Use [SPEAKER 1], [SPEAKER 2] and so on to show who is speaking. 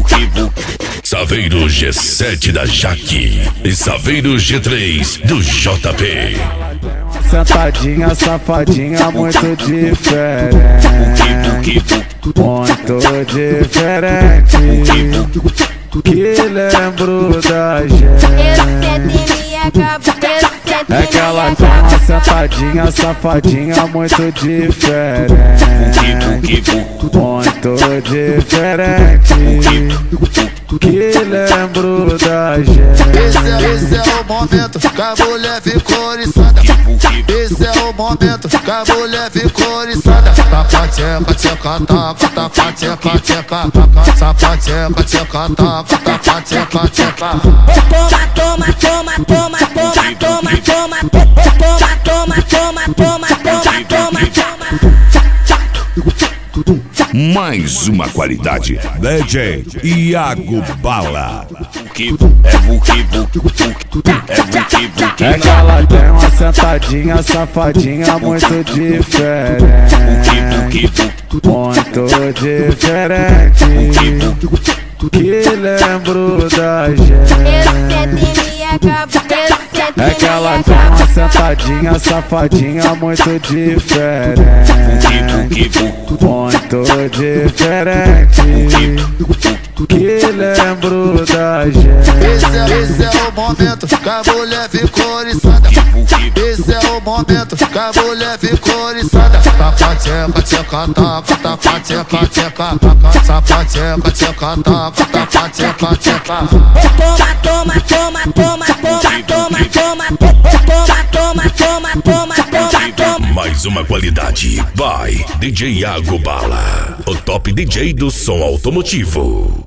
[SPEAKER 1] Saveiro G7 da Jaque e Saveiro G3 do JP.
[SPEAKER 2] Sentadinha, safadinha, muito diferente. Muito diferente. Que lembro da gente. É que ela tem uma sentadinha, safadinha, muito diferente. Muito diferente. Que lembro da gente.
[SPEAKER 3] Esse é o momento que a mulher ficou oriçada. Esse é o momento que a mulher ficou oriçada. Taca, tcheca, tcheca, taca, taca, tcheca, tcheca. Taca, tcheca, tcheca, taca, taca, tcheca, tcheca.
[SPEAKER 4] Toma, toma, toma, toma, toma, toma, toma, toma, toma, toma, toma, toma, toma.
[SPEAKER 1] Mais uma qualidade, DJ Iago Bala.
[SPEAKER 2] É que ela tem uma sentadinha, safadinha, muito diferente. Muito diferente. Que lembro da gente. É que ela tem uma sentadinha, safadinha, muito diferente. Muito diferente. Que lembro da gente.
[SPEAKER 3] Esse é o momento que a mulher ficou oriçada. Esse é o momento que a mulher ficou oriçada. Taca, tcheca, tcheca, taca, taca, tcheca, tcheca. Taca, tcheca, tcheca, taca, taca, tcheca, tcheca.
[SPEAKER 4] Toma, toma, toma, toma, toma, toma, toma, toma, toma, toma, toma, toma.
[SPEAKER 1] Mais uma qualidade, vai DJ Iago Bala, o top DJ do som automotivo.